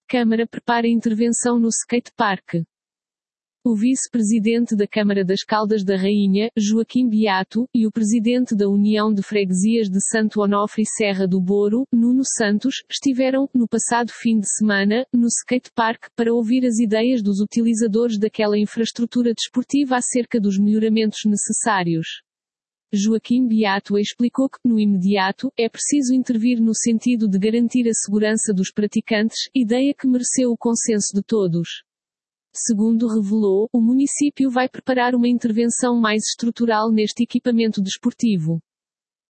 Câmara prepara intervenção no skatepark. O vice-presidente da Câmara das Caldas da Rainha, Joaquim Beato, e o presidente da União de Freguesias de Santo Onofre e Serra do Boro, Nuno Santos, estiveram, no passado fim de semana, no skatepark, para ouvir as ideias dos utilizadores daquela infraestrutura desportiva acerca dos melhoramentos necessários. Joaquim Beato explicou que, no imediato, é preciso intervir no sentido de garantir a segurança dos praticantes, ideia que mereceu o consenso de todos. Segundo revelou, o município vai preparar uma intervenção mais estrutural neste equipamento desportivo.